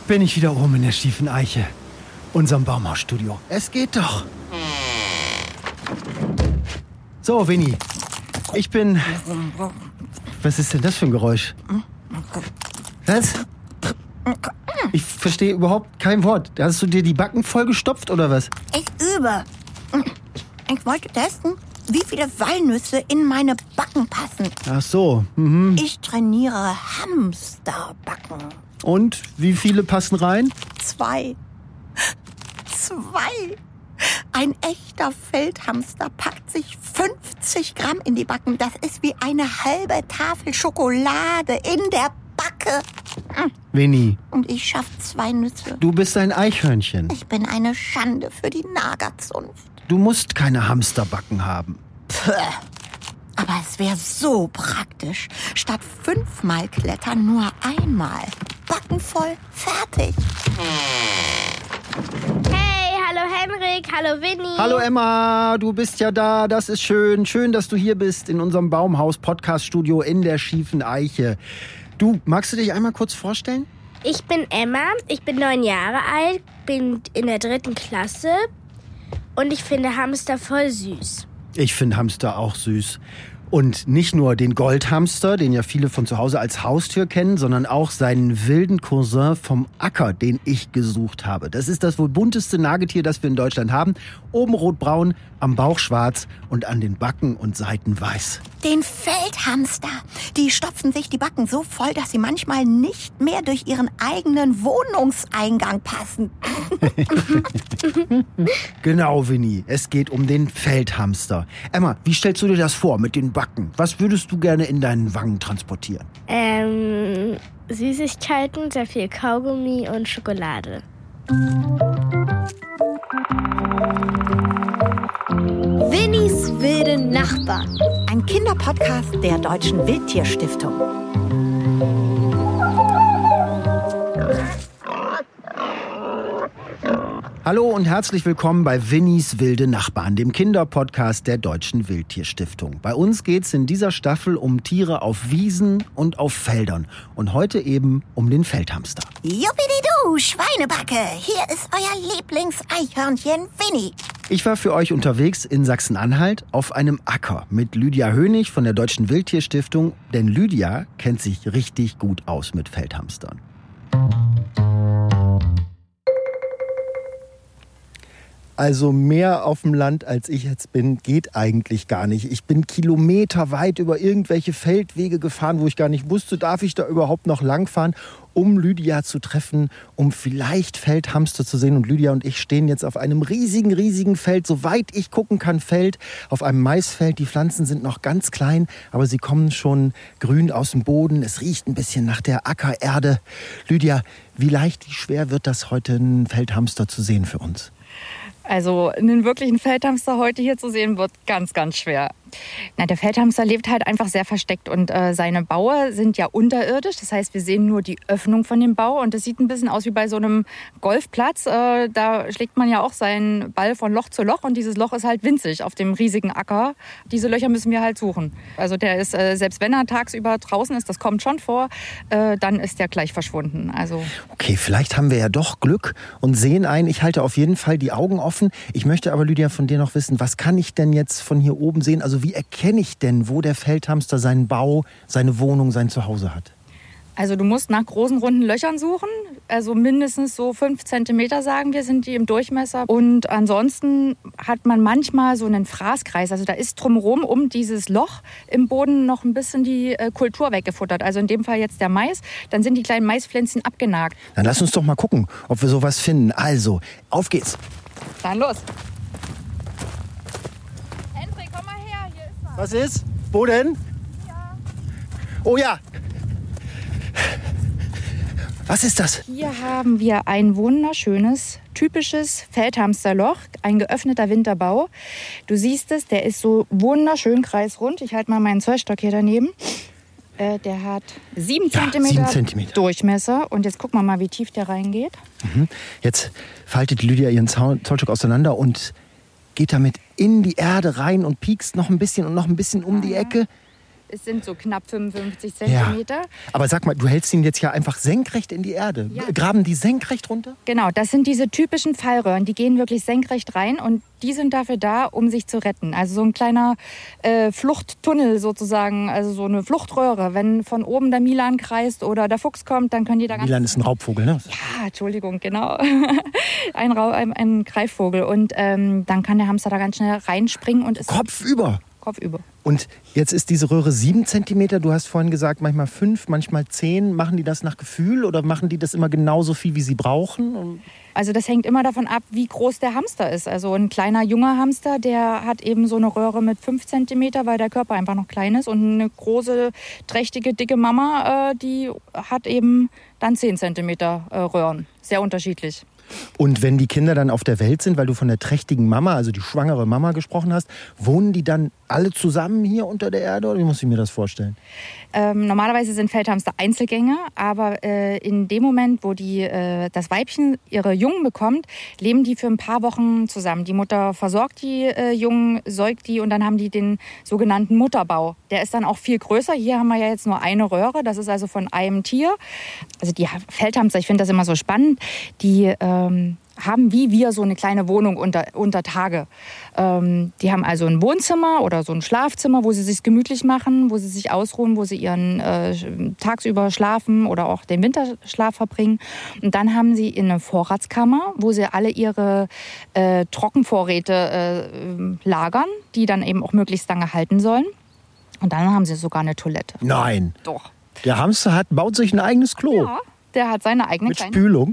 bin ich wieder oben in der schiefen Eiche, unserem Baumhausstudio. Es geht doch. So, Winnie, ich bin... Was ist denn das für ein Geräusch? Was? Ich verstehe überhaupt kein Wort. Hast du dir die Backen vollgestopft oder was? Ich übe. Ich wollte testen, wie viele Walnüsse in meine Backen passen. Ach so. Ich trainiere Hamsterbacken. Und wie viele passen rein? 2. Ein echter Feldhamster packt sich 50 Gramm in die Backen. Das ist wie eine halbe Tafel Schokolade in der Backe. Winnie. Und ich schaff 2 Nüsse. Du bist ein Eichhörnchen. Ich bin eine Schande für die Nagerzunft. Du musst keine Hamsterbacken haben. Puh. Aber es wäre so praktisch. Statt 5-mal klettern, nur einmal. Backen voll, fertig. Hey, hallo Henrik, hallo Winnie. Hallo Emma, du bist ja da, das ist schön. Schön, dass du hier bist in unserem Baumhaus-Podcast-Studio in der schiefen Eiche. Du, magst du dich einmal kurz vorstellen? Ich bin Emma, ich bin 9 Jahre alt, bin in der 3. Klasse und ich finde Hamster voll süß. Ich finde Hamster auch süß. Und nicht nur den Goldhamster, den ja viele von zu Hause als Haustier kennen, sondern auch seinen wilden Cousin vom Acker, den ich gesucht habe. Das ist das wohl bunteste Nagetier, das wir in Deutschland haben. Oben rotbraun, am Bauch schwarz und an den Backen und Seiten weiß. Den Feldhamster. Die stopfen sich die Backen so voll, dass sie manchmal nicht mehr durch ihren eigenen Wohnungseingang passen. Genau, Winnie. Es geht um den Feldhamster. Emma, wie stellst du dir das vor mit den Backen? Was würdest du gerne in deinen Wangen transportieren? Süßigkeiten, sehr viel Kaugummi und Schokolade. Winnies wilde Nachbarn. Ein Kinderpodcast der Deutschen Wildtierstiftung. Hallo und herzlich willkommen bei Winnies wilde Nachbarn, dem Kinderpodcast der Deutschen Wildtierstiftung. Bei uns geht's in dieser Staffel um Tiere auf Wiesen und auf Feldern. Und heute eben um den Feldhamster. Juppididu, Schweinebacke, hier ist euer Lieblingseichhörnchen Winnie. Ich war für euch unterwegs in Sachsen-Anhalt auf einem Acker mit Lydia Hönig von der Deutschen Wildtierstiftung. Denn Lydia kennt sich richtig gut aus mit Feldhamstern. Also mehr auf dem Land, als ich jetzt bin, geht eigentlich gar nicht. Ich bin kilometerweit über irgendwelche Feldwege gefahren, wo ich gar nicht wusste, darf ich da überhaupt noch langfahren, um Lydia zu treffen, um vielleicht Feldhamster zu sehen. Und Lydia und ich stehen jetzt auf einem riesigen Feld, soweit ich gucken kann, Feld, auf einem Maisfeld. Die Pflanzen sind noch ganz klein, aber sie kommen schon grün aus dem Boden. Es riecht ein bisschen nach der Ackererde. Lydia, wie leicht, wie schwer wird das heute, einen Feldhamster zu sehen für uns? Also einen wirklichen Feldhamster heute hier zu sehen, wird ganz schwer. Na, der Feldhamster lebt halt einfach sehr versteckt und seine Baue sind ja unterirdisch. Das heißt, wir sehen nur die Öffnung von dem Bau und das sieht ein bisschen aus wie bei so einem Golfplatz. Da schlägt man ja auch seinen Ball von Loch zu Loch und dieses Loch ist halt winzig auf dem riesigen Acker. Diese Löcher müssen wir halt suchen. Also der ist, selbst wenn er tagsüber draußen ist, das kommt schon vor, dann ist der gleich verschwunden. Also okay, vielleicht haben wir ja doch Glück und sehen einen. Ich halte auf jeden Fall die Augen offen. Ich möchte aber, Lydia, von dir noch wissen, was kann ich denn jetzt von hier oben sehen? Also wie erkenne ich denn, wo der Feldhamster seinen Bau, seine Wohnung, sein Zuhause hat? Also du musst nach großen, runden Löchern suchen. Also mindestens so 5 Zentimeter, sagen wir, sind die im Durchmesser. Und ansonsten hat man manchmal so einen Fraßkreis. Also da ist drumherum um dieses Loch im Boden noch ein bisschen die Kultur weggefuttert. Also in dem Fall jetzt der Mais. Dann sind die kleinen Maispflänzchen abgenagt. Dann lass uns doch mal gucken, ob wir sowas finden. Also, auf geht's. Dann los. Hendrik, komm mal her, hier ist was. Was ist? Wo denn? Ja. Oh ja. Was ist das? Hier haben wir ein wunderschönes, typisches Feldhamsterloch, ein geöffneter Winterbau. Du siehst es, der ist so wunderschön kreisrund. Ich halte mal meinen Zollstock hier daneben. Der hat 7 Zentimeter Durchmesser. Und jetzt gucken wir mal, wie tief der reingeht. Jetzt faltet Lydia ihren Zollstock auseinander und geht damit in die Erde rein und piekst noch ein bisschen und noch ein bisschen um die Ecke. Es sind so knapp 55 Zentimeter. Ja. Aber sag mal, du hältst ihn jetzt ja einfach senkrecht in die Erde. Ja. Graben die senkrecht runter? Genau, das sind diese typischen Fallröhren. Die gehen wirklich senkrecht rein und die sind dafür da, um sich zu retten. Also so ein kleiner Fluchttunnel sozusagen, also so eine Fluchtröhre. Wenn von oben der Milan kreist oder der Fuchs kommt, dann können die da ganz... Milan ist ein Raubvogel, ne? Ja, Entschuldigung, genau. ein Greifvogel. Und dann kann der Hamster da ganz schnell reinspringen und ist... Kopfüber. Kopfüber. Und jetzt ist diese Röhre 7 Zentimeter. Du hast vorhin gesagt, manchmal 5, manchmal 10. Machen die das nach Gefühl oder machen die das immer genauso viel, wie sie brauchen? Also das hängt immer davon ab, wie groß der Hamster ist. Also ein kleiner, junger Hamster, der hat eben so eine Röhre mit 5 Zentimeter, weil der Körper einfach noch klein ist. Und eine große, trächtige, dicke Mama, die hat eben dann 10 Zentimeter Röhren. Sehr unterschiedlich. Und wenn die Kinder dann auf der Welt sind, weil du von der trächtigen Mama, also die schwangere Mama gesprochen hast, wohnen die dann alle zusammen hier unter der Erde oder wie muss ich mir das vorstellen? Normalerweise sind Feldhamster Einzelgänger, aber in dem Moment, wo das Weibchen ihre Jungen bekommt, leben die für ein paar Wochen zusammen. Die Mutter versorgt die Jungen, säugt die und dann haben die den sogenannten Mutterbau. Der ist dann auch viel größer. Hier haben wir ja jetzt nur eine Röhre, das ist also von einem Tier. Also die Feldhamster, ich finde das immer so spannend, die haben wie wir so eine kleine Wohnung unter Tage. Die haben also ein Wohnzimmer oder so ein Schlafzimmer, wo sie sich gemütlich machen, wo sie sich ausruhen, wo sie ihren tagsüber schlafen oder auch den Winterschlaf verbringen. Und dann haben sie eine Vorratskammer, wo sie alle ihre Trockenvorräte lagern, die dann eben auch möglichst lange halten sollen. Und dann haben sie sogar eine Toilette. Nein. Doch. Der Hamster baut sich ein eigenes Klo. Ja, der hat seine eigene mit Spülung.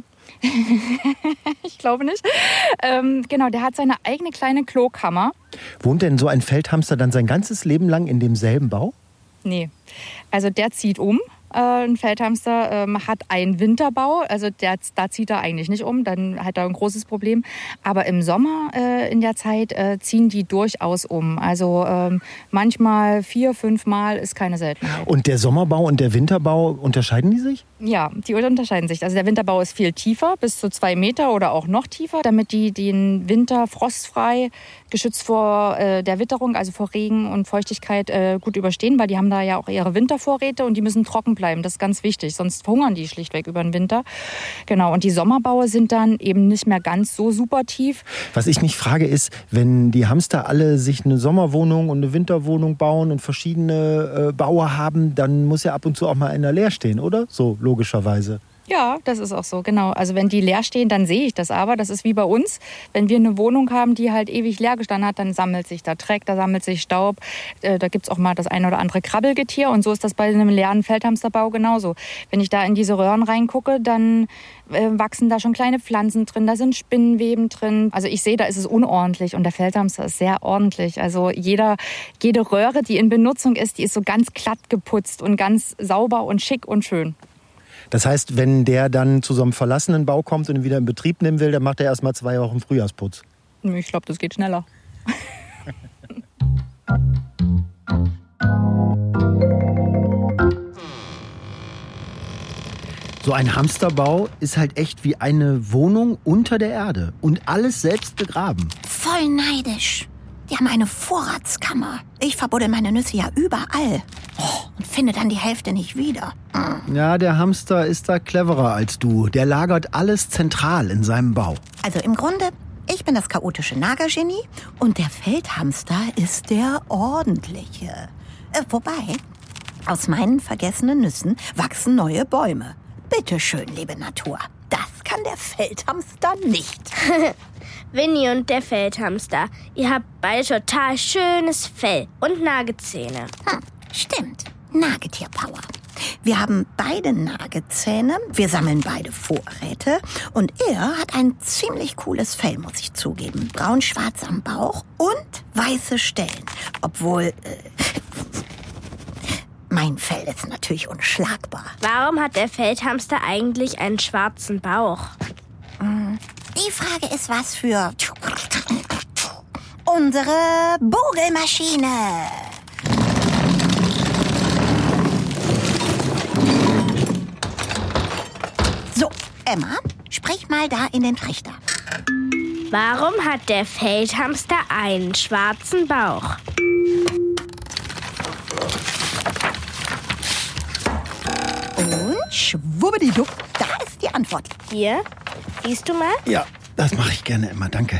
Ich glaube nicht. Genau, der hat seine eigene kleine Klokammer. Wohnt denn so ein Feldhamster dann sein ganzes Leben lang in demselben Bau? Nee, also der zieht um. Ein Feldhamster hat einen Winterbau, also da zieht er eigentlich nicht um, dann hat er ein großes Problem. Aber im Sommer in der Zeit ziehen die durchaus um. Also manchmal 4, 5 Mal ist keine Seltenheit. Und der Sommerbau und der Winterbau, unterscheiden die sich? Ja, die unterscheiden sich. Also der Winterbau ist viel tiefer, bis zu 2 Meter oder auch noch tiefer, damit die den Winter frostfrei, geschützt vor der Witterung, also vor Regen und Feuchtigkeit gut überstehen, weil die haben da ja auch ihre Wintervorräte und die müssen trocken bleiben. Das ist ganz wichtig, sonst verhungern die schlichtweg über den Winter. Genau, und die Sommerbaue sind dann eben nicht mehr ganz so super tief. Was ich mich frage ist, wenn die Hamster alle sich eine Sommerwohnung und eine Winterwohnung bauen und verschiedene Baue haben, dann muss ja ab und zu auch mal einer leer stehen, oder? So logischerweise. Ja, das ist auch so, genau. Also wenn die leer stehen, dann sehe ich das aber. Das ist wie bei uns. Wenn wir eine Wohnung haben, die halt ewig leer gestanden hat, dann sammelt sich da Dreck, da sammelt sich Staub. Da gibt's auch mal das eine oder andere Krabbelgetier. Und so ist das bei einem leeren Feldhamsterbau genauso. Wenn ich da in diese Röhren reingucke, dann wachsen da schon kleine Pflanzen drin, da sind Spinnenweben drin. Also ich sehe, da ist es unordentlich und der Feldhamster ist sehr ordentlich. Also jede Röhre, die in Benutzung ist, die ist so ganz glatt geputzt und ganz sauber und schick und schön. Das heißt, wenn der dann zu so einem verlassenen Bau kommt und ihn wieder in Betrieb nehmen will, dann macht er erst mal 2 Wochen Frühjahrsputz. Ich glaube, das geht schneller. So ein Hamsterbau ist halt echt wie eine Wohnung unter der Erde und alles selbst begraben. Voll neidisch. Die haben eine Vorratskammer. Ich verbuddel meine Nüsse ja überall. Und finde dann die Hälfte nicht wieder. Ja, der Hamster ist da cleverer als du. Der lagert alles zentral in seinem Bau. Also im Grunde, ich bin das chaotische Nagergenie und der Feldhamster ist der ordentliche. Wobei, aus meinen vergessenen Nüssen wachsen neue Bäume. Bitte schön, liebe Natur. Das kann der Feldhamster nicht. Winnie und der Feldhamster, ihr habt beide total schönes Fell und Nagezähne. Stimmt, Nagetierpower. Wir haben beide Nagezähne, wir sammeln beide Vorräte und er hat ein ziemlich cooles Fell, muss ich zugeben. Braun-schwarz am Bauch und weiße Stellen. Obwohl, mein Fell ist natürlich unschlagbar. Warum hat der Feldhamster eigentlich einen schwarzen Bauch? Die Frage ist was für unsere Bugelmaschine. So, Emma, sprich mal da in den Trichter. Warum hat der Feldhamster einen schwarzen Bauch? Schwubbdiduck, da ist die Antwort. Hier, liest du mal? Ja, das mache ich gerne immer, danke.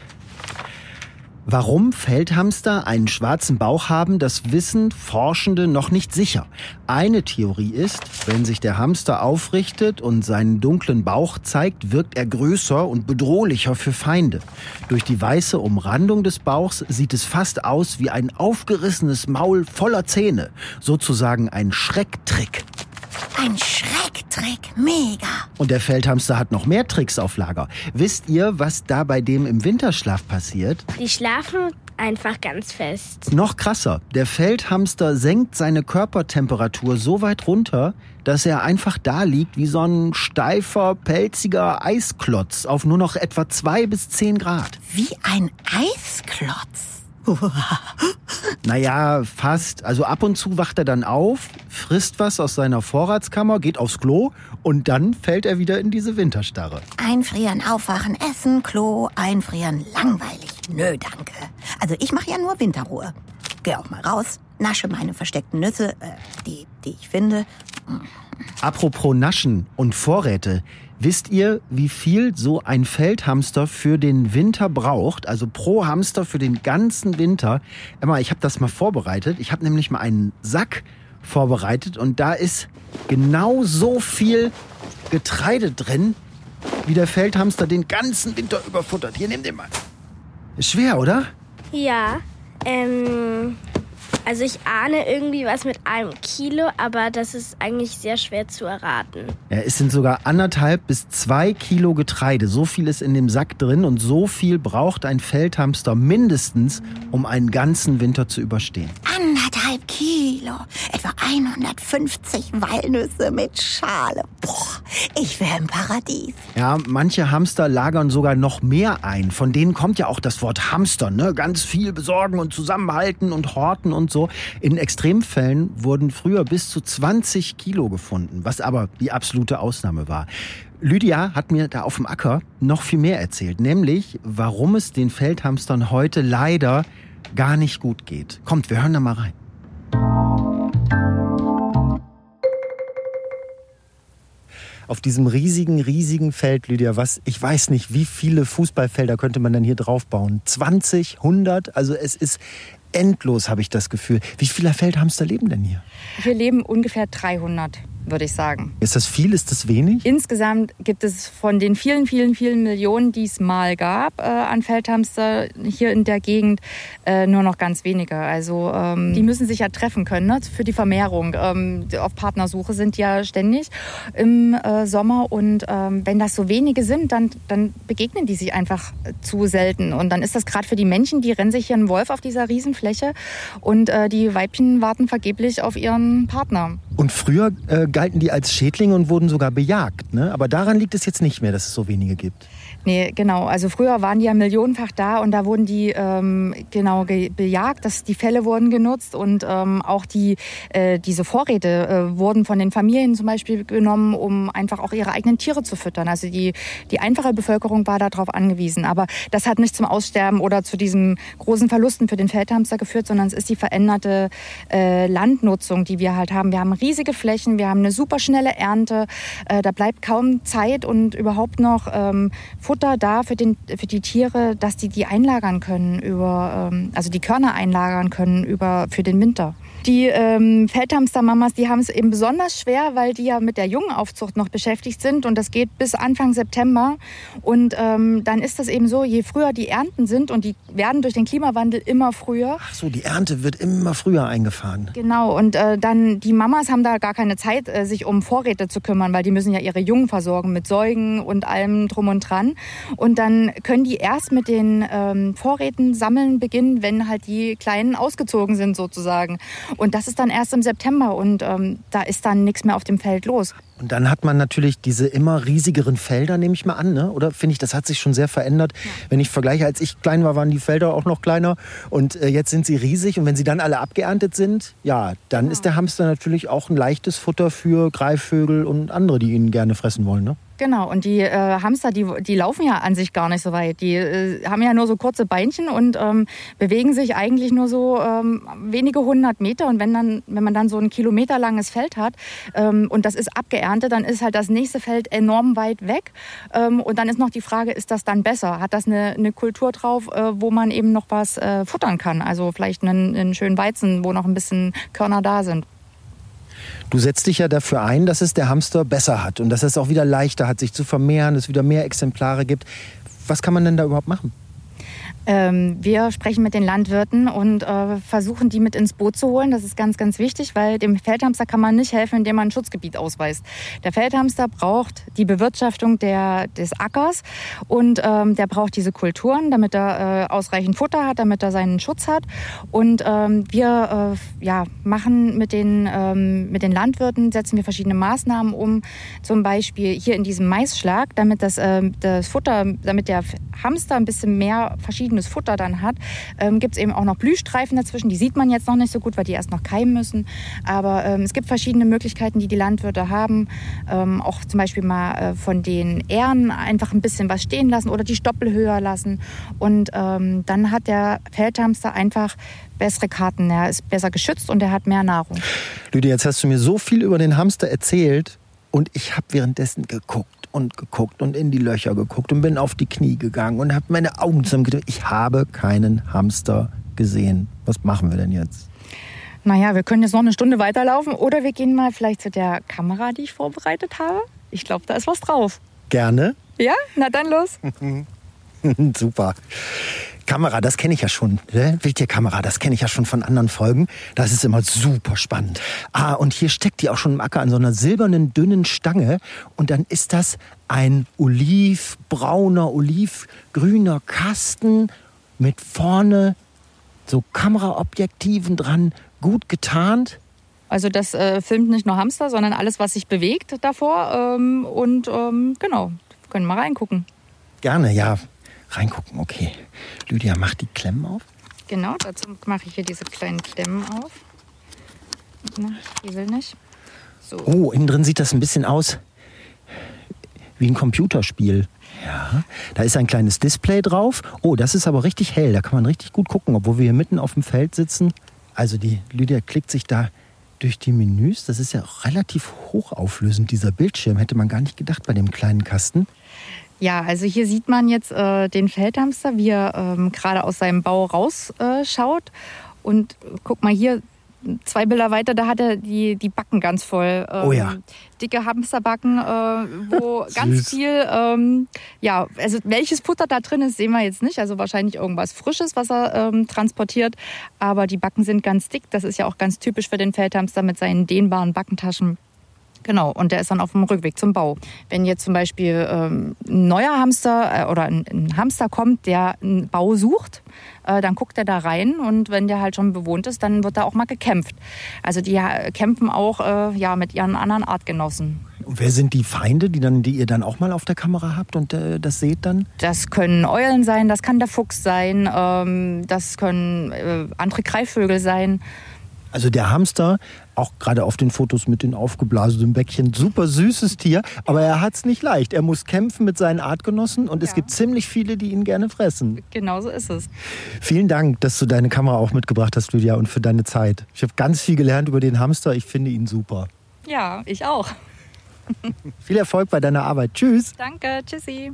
Warum Feldhamster einen schwarzen Bauch haben, das wissen Forschende noch nicht sicher. Eine Theorie ist, wenn sich der Hamster aufrichtet und seinen dunklen Bauch zeigt, wirkt er größer und bedrohlicher für Feinde. Durch die weiße Umrandung des Bauchs sieht es fast aus wie ein aufgerissenes Maul voller Zähne. Sozusagen ein Schrecktrick. Ein Schrecktrick, mega. Und der Feldhamster hat noch mehr Tricks auf Lager. Wisst ihr, was da bei dem im Winterschlaf passiert? Die schlafen einfach ganz fest. Noch krasser, der Feldhamster senkt seine Körpertemperatur so weit runter, dass er einfach da liegt wie so ein steifer, pelziger Eisklotz auf nur noch etwa 2 bis 10 Grad. Wie ein Eisklotz. Naja, fast. Also ab und zu wacht er dann auf, frisst was aus seiner Vorratskammer, geht aufs Klo und dann fällt er wieder in diese Winterstarre. Einfrieren, aufwachen, essen, Klo, einfrieren, langweilig. Nö, danke. Also ich mache ja nur Winterruhe. Geh auch mal raus, nasche meine versteckten Nüsse, die ich finde. Apropos Naschen und Vorräte. Wisst ihr, wie viel so ein Feldhamster für den Winter braucht? Also pro Hamster für den ganzen Winter. Emma, ich habe das mal vorbereitet. Ich habe nämlich mal einen Sack vorbereitet und da ist genau so viel Getreide drin, wie der Feldhamster den ganzen Winter überfuttert. Hier, nimm den mal. Ist schwer, oder? Ja, also ich ahne irgendwie was mit 1 Kilo, aber das ist eigentlich sehr schwer zu erraten. Ja, es sind sogar 1,5 bis 2 Kilo Getreide. So viel ist in dem Sack drin und so viel braucht ein Feldhamster mindestens, um einen ganzen Winter zu überstehen. 1,5 Kilo, etwa 150 Walnüsse mit Schale. Boah, ich wäre im Paradies. Ja, manche Hamster lagern sogar noch mehr ein. Von denen kommt ja auch das Wort Hamster, ne? Ganz viel besorgen und zusammenhalten und horten und so. In Extremfällen wurden früher bis zu 20 Kilo gefunden, was aber die absolute Ausnahme war. Lydia hat mir da auf dem Acker noch viel mehr erzählt, nämlich warum es den Feldhamstern heute leider gar nicht gut geht. Kommt, wir hören da mal rein. Auf diesem riesigen Feld, Lydia, ich weiß nicht, wie viele Fußballfelder könnte man denn hier drauf bauen? 20, 100? Also es ist endlos, habe ich das Gefühl. Wie viele Feldhamster leben denn hier? Hier leben ungefähr 300, würde ich sagen. Ist das viel? Ist das wenig? Insgesamt gibt es von den vielen Millionen, die es mal gab an Feldhamster hier in der Gegend, nur noch ganz wenige. Also die müssen sich ja treffen können, ne, für die Vermehrung. Auf Partnersuche sind ja ständig im Sommer. Und wenn das so wenige sind, dann begegnen die sich einfach zu selten. Und dann ist das gerade für die Männchen, die rennen sich hier einen Wolf auf dieser Riesenfläche. Und die Weibchen warten vergeblich auf ihren Partner. Und früher galten die als Schädlinge und wurden sogar bejagt, ne? Aber daran liegt es jetzt nicht mehr, dass es so wenige gibt. Nee, genau. Also früher waren die ja millionenfach da und da wurden die bejagt. Die Felle wurden genutzt und auch diese Vorräte wurden von den Familien zum Beispiel genommen, um einfach auch ihre eigenen Tiere zu füttern. Also die einfache Bevölkerung war darauf angewiesen. Aber das hat nicht zum Aussterben oder zu diesen großen Verlusten für den Feldhamster geführt, sondern es ist die veränderte Landnutzung, die wir halt haben. Wir haben riesige Flächen, wir haben eine super schnelle Ernte. Da bleibt kaum Zeit und überhaupt noch Futter da für die Tiere, dass die einlagern können also die Körner einlagern können für den Winter. Die Feldhamstermamas, die haben es eben besonders schwer, weil die ja mit der Jungenaufzucht noch beschäftigt sind und das geht bis Anfang September. Und dann ist das eben so, je früher die Ernten sind und die werden durch den Klimawandel immer früher. Ach so, die Ernte wird immer früher eingefahren. Genau, und dann die Mamas haben da gar keine Zeit, sich um Vorräte zu kümmern, weil die müssen ja ihre Jungen versorgen mit Säugen und allem drum und dran. Und dann können die erst mit den Vorräten sammeln beginnen, wenn halt die Kleinen ausgezogen sind sozusagen. Und das ist dann erst im September und da ist dann nichts mehr auf dem Feld los. Und dann hat man natürlich diese immer riesigeren Felder, nehme ich mal an, ne? Oder finde ich, das hat sich schon sehr verändert. Ja. Wenn ich vergleiche, als ich klein war, waren die Felder auch noch kleiner und jetzt sind sie riesig. Und wenn sie dann alle abgeerntet sind, ja, dann ist der Hamster natürlich auch ein leichtes Futter für Greifvögel und andere, die ihn gerne fressen wollen, ne? Genau, und die Hamster, die laufen ja an sich gar nicht so weit. Die haben ja nur so kurze Beinchen und bewegen sich eigentlich nur so wenige 100 Meter. Und wenn man dann so ein kilometerlanges Feld hat und das ist abgeerntet, dann ist halt das nächste Feld enorm weit weg. Und dann ist noch die Frage, ist das dann besser? Hat das eine Kultur drauf, wo man eben noch was futtern kann? Also vielleicht einen schönen Weizen, wo noch ein bisschen Körner da sind. Du setzt dich ja dafür ein, dass es der Hamster besser hat und dass es auch wieder leichter hat, sich zu vermehren, dass es wieder mehr Exemplare gibt. Was kann man denn da überhaupt machen? Wir sprechen mit den Landwirten und versuchen, die mit ins Boot zu holen. Das ist ganz, ganz wichtig, weil dem Feldhamster kann man nicht helfen, indem man ein Schutzgebiet ausweist. Der Feldhamster braucht die Bewirtschaftung des Ackers und der braucht diese Kulturen, damit er ausreichend Futter hat, damit er seinen Schutz hat. Und wir machen mit den Landwirten, setzen wir verschiedene Maßnahmen um. Zum Beispiel hier in diesem Maisschlag, damit das Futter, damit der Hamster ein bisschen mehr verschiedenes Futter dann hat, gibt es eben auch noch Blühstreifen dazwischen. Die sieht man jetzt noch nicht so gut, weil die erst noch keimen müssen. Aber es gibt verschiedene Möglichkeiten, die Landwirte haben. Auch zum Beispiel mal von den Ähren einfach ein bisschen was stehen lassen oder die Stoppel höher lassen. Und dann hat der Feldhamster einfach bessere Karten. Er ist besser geschützt und er hat mehr Nahrung. Lydia, jetzt hast du mir so viel über den Hamster erzählt und ich habe währenddessen geguckt und in die Löcher geguckt und bin auf die Knie gegangen und habe meine Augen zusammengedrückt. Ich habe keinen Hamster gesehen. Was machen wir denn jetzt? Naja, wir können jetzt noch eine Stunde weiterlaufen oder wir gehen mal vielleicht zu der Kamera, die ich vorbereitet habe. Ich glaube, da ist was drauf. Gerne. Ja? Na dann los. Super. Kamera, das kenne ich ja schon. Wildtierkamera, das kenne ich ja schon von anderen Folgen. Das ist immer super spannend. Und hier steckt die auch schon im Acker an so einer silbernen, dünnen Stange. Und dann ist das ein olivbrauner, olivgrüner Kasten mit vorne so Kameraobjektiven dran, gut getarnt. Also das filmt nicht nur Hamster, sondern alles, was sich bewegt davor. Genau, können mal reingucken. Gerne, ja. Reingucken, okay. Lydia, mach die Klemmen auf. Genau, dazu mache ich hier diese kleinen Klemmen auf. Na, die will nicht. So. Oh, innen drin sieht das ein bisschen aus wie ein Computerspiel. Ja, da ist ein kleines Display drauf. Oh, das ist aber richtig hell. Da kann man richtig gut gucken, obwohl wir hier mitten auf dem Feld sitzen. Also die Lydia klickt sich da durch die Menüs. Das ist ja auch relativ hochauflösend, dieser Bildschirm. Hätte man gar nicht gedacht bei dem kleinen Kasten. Ja, also hier sieht man jetzt den Feldhamster, wie er gerade aus seinem Bau rausschaut. Und guck mal hier, 2 Bilder weiter, da hat er die Backen ganz voll. Oh ja. Dicke Hamsterbacken, wo ganz viel, also welches Futter da drin ist, sehen wir jetzt nicht. Also wahrscheinlich irgendwas Frisches, was er transportiert. Aber die Backen sind ganz dick. Das ist ja auch ganz typisch für den Feldhamster mit seinen dehnbaren Backentaschen. Genau, und der ist dann auf dem Rückweg zum Bau. Wenn jetzt zum Beispiel ein neuer Hamster oder ein Hamster kommt, der einen Bau sucht, dann guckt er da rein und wenn der halt schon bewohnt ist, dann wird da auch mal gekämpft. Also die kämpfen auch mit ihren anderen Artgenossen. Und wer sind die Feinde, die ihr dann auch mal auf der Kamera habt und das seht dann? Das können Eulen sein, das kann der Fuchs sein, das können andere Greifvögel sein. Also der Hamster, auch gerade auf den Fotos mit den aufgeblasenen Bäckchen, super süßes Tier, aber er hat es nicht leicht. Er muss kämpfen mit seinen Artgenossen und es gibt ziemlich viele, die ihn gerne fressen. Genau so ist es. Vielen Dank, dass du deine Kamera auch mitgebracht hast, Lydia, und für deine Zeit. Ich habe ganz viel gelernt über den Hamster. Ich finde ihn super. Ja, ich auch. Viel Erfolg bei deiner Arbeit. Tschüss. Danke, tschüssi.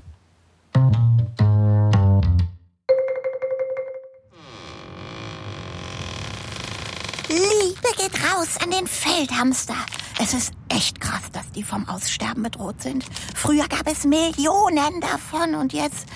Liebe geht raus an den Feldhamster. Es ist echt krass, dass die vom Aussterben bedroht sind. Früher gab es Millionen davon und jetzt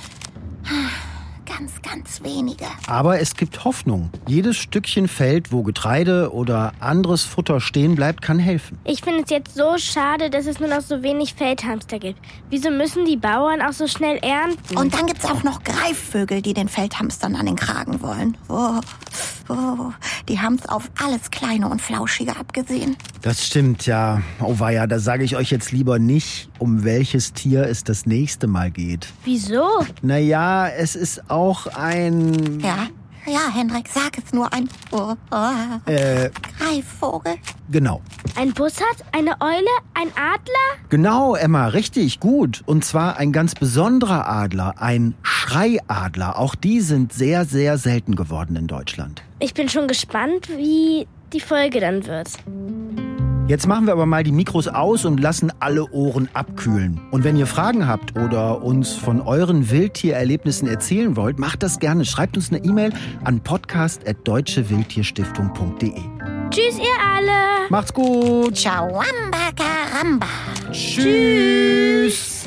ganz wenige. Aber es gibt Hoffnung. Jedes Stückchen Feld, wo Getreide oder anderes Futter stehen bleibt, kann helfen. Ich finde es jetzt so schade, dass es nur noch so wenig Feldhamster gibt. Wieso müssen die Bauern auch so schnell ernten? Und dann gibt's auch noch Greifvögel, die den Feldhamstern an den Kragen wollen. Die haben's auf alles Kleine und Flauschige abgesehen. Das stimmt, ja. Oh weia, da sage ich euch jetzt lieber nicht, um welches Tier es das nächste Mal geht. Wieso? Naja, es ist auch ein... Ja, Hendrik, sag es nur ein... Greifvogel? Genau. Ein Bussard, eine Eule, ein Adler? Genau, Emma, richtig, gut. Und zwar ein ganz besonderer Adler, ein Schreiadler. Auch die sind sehr, sehr selten geworden in Deutschland. Ich bin schon gespannt, wie die Folge dann wird. Jetzt machen wir aber mal die Mikros aus und lassen alle Ohren abkühlen. Und wenn ihr Fragen habt oder uns von euren Wildtiererlebnissen erzählen wollt, macht das gerne. Schreibt uns eine E-Mail an podcast@deutschewildtierstiftung.de. Tschüss, ihr alle. Macht's gut. Chawamba Karamba. Tschüss.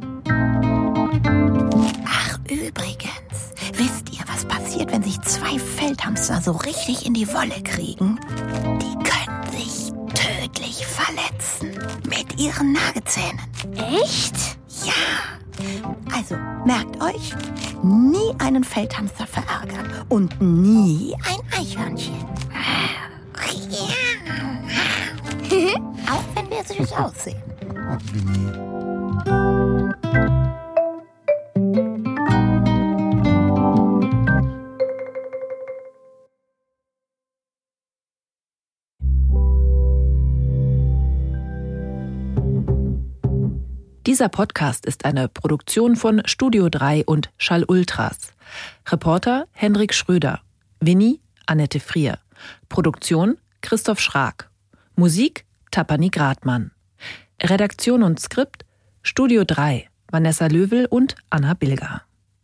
Ach, übrigens, wisst ihr, was passiert, wenn sich 2 Feldhamster so richtig in die Wolle kriegen? Die können sich tödlich verletzen mit ihren Nagezähnen. Echt? Ja. Also, merkt euch, nie einen Feldhamster verärgern und nie ein Eichhörnchen. Auch wenn wir süß aussehen. Dieser Podcast ist eine Produktion von Studio 3 und Schall Ultras. Reporter Hendrik Schröder. Winnie Annette Frier. Produktion Christoph Schrag. Musik Tapani Gradmann. Redaktion und Skript Studio 3 Vanessa Löwel und Anna Bilger.